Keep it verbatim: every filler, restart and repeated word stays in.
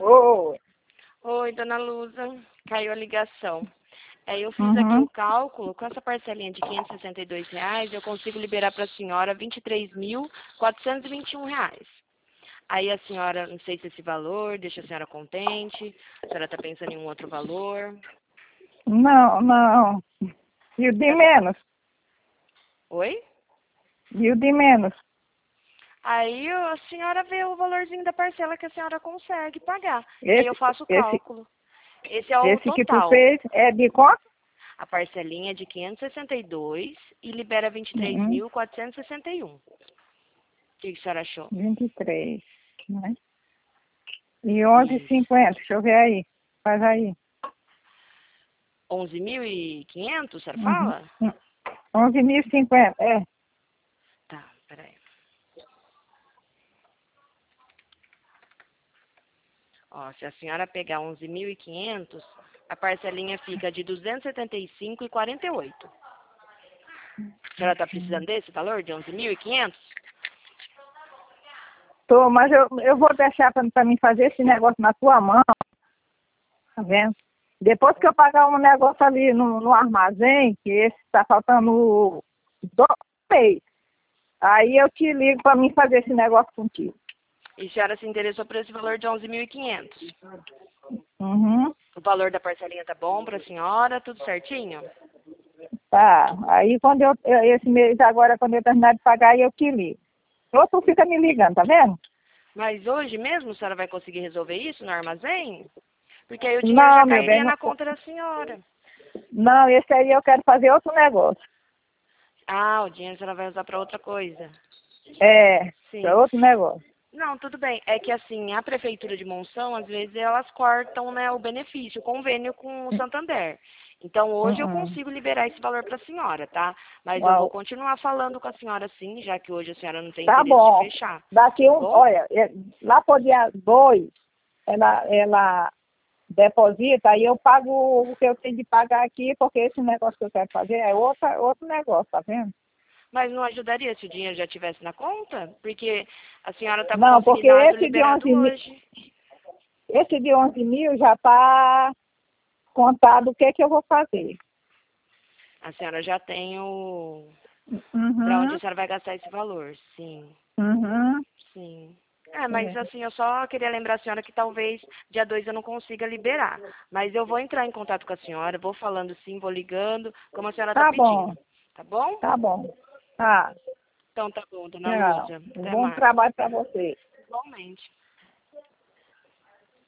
Oi. Oi, dona Luza, caiu a ligação. Aí eu fiz aqui Uhum. o cálculo, com essa parcelinha de quinhentos e sessenta e dois reais, eu consigo liberar para a senhora vinte e três mil, quatrocentos e vinte e um reais. Aí a senhora, não sei se esse valor deixa a senhora contente, a senhora está pensando em um outro valor. Não, não. E o de Essa... menos? Oi? E o de menos? Aí a senhora vê o valorzinho da parcela que a senhora consegue pagar. E aí eu Esse, faço o esse, cálculo. Esse é o esse que tu total. fez é de quanto? A parcelinha é de quinhentos e sessenta e dois e libera vinte e três Uhum. mil, quatrocentos e sessenta e um. O que, que a senhora achou? vinte e três, né? E onze e Isso. cinquenta, deixa eu ver aí. Faz aí. onze mil e quinhentos, a senhora Uhum. fala? onze mil e cinquenta, é. Tá, peraí. Ó, se a senhora pegar onze mil e quinhentos, a parcelinha fica de duzentos e setenta e cinco e quarenta e oito. A senhora tá precisando desse valor de onze mil e quinhentos? Tô, mas eu, eu vou deixar para mim fazer esse negócio na tua mão, tá vendo? Depois que eu pagar um negócio ali no, no armazém, que esse está faltando dois meses, aí eu te ligo para mim fazer esse negócio contigo. E a senhora se interessou por esse valor de onze mil e quinhentos? Uhum. O valor da parcelinha tá bom pra senhora? Tudo certinho? Tá. Aí quando eu, eu- esse mês agora, quando eu terminar de pagar, aí eu te ligo. Ou tu fica me ligando, tá vendo? Mas hoje mesmo a senhora vai conseguir resolver isso no armazém? Porque aí o dinheiro já Não, meu bem, cairia não, na conta da senhora. não, esse aí eu quero fazer outro negócio. Ah, o dinheiro a senhora vai usar para outra coisa. É, Sim. para outro negócio. Não, tudo bem. É que assim, a prefeitura de Monção, às vezes elas cortam, né, o benefício, o convênio com o Santander. Então hoje eu Uhum. consigo liberar esse valor para a senhora, tá? Mas eu vou Uau. continuar falando com a senhora sim, já que hoje a senhora não tem Tá interesse de bom. fechar, Daqui tá um, bom? olha, é, lá por dia dois, ela, ela deposita, aí eu pago o que eu tenho de pagar aqui, porque esse negócio que eu quero fazer é outra, outro negócio, tá vendo? Mas não ajudaria se o dinheiro já estivesse na conta? Porque a senhora está com Não, porque consignado esse de liberado onze mil, hoje. esse de onze mil já está contado o que é que eu vou fazer. A senhora já tem o... Para onde Uhum, a senhora vai gastar esse valor? Sim, uhum. sim. É, mas É. assim, eu só queria lembrar a senhora que talvez dia dois eu não consiga liberar. Mas eu vou entrar em contato com a senhora, vou falando sim, vou ligando, como a senhora está Tá bom, pedindo. Tá bom? tá bom. Tá, Então tá bom, dona tchau. Luza. Um Até bom mais. trabalho para você. Igualmente.